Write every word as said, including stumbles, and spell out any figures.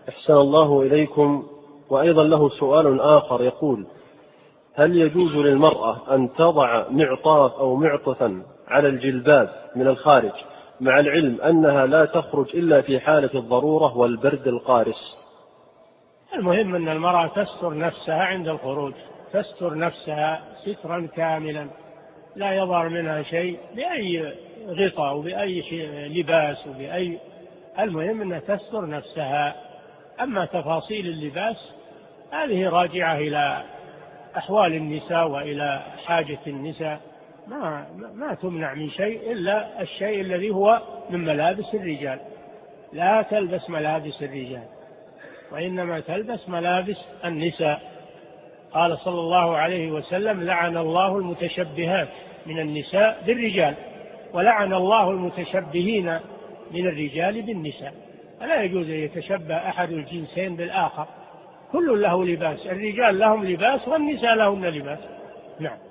أحسن الله إليكم. وأيضا له سؤال آخر يقول: هل يجوز للمرأة أن تضع معطاف أو معطفا على الجلباب من الخارج مع العلم أنها لا تخرج إلا في حالة الضرورة والبرد القارس؟ المهم أن المرأة تستر نفسها عند الخروج، تستر نفسها سترا كاملا، لا يظهر منها شيء بأي غطاء وبأي شيء لباس وبأي، المهم أنها تستر نفسها. أما تفاصيل اللباس هذه راجعة إلى أحوال النساء وإلى حاجة النساء، ما, ما تمنع من شيء إلا الشيء الذي هو من ملابس الرجال. لا تلبس ملابس الرجال وإنما تلبس ملابس النساء. قال صلى الله عليه وسلم: لعن الله المتشبهات من النساء بالرجال ولعن الله المتشبهين من الرجال بالنساء. فلا يجوز أن يتشبه أحد الجنسين بالآخر، كل له لباس، الرجال لهم لباس والنساء لهن لباس. نعم.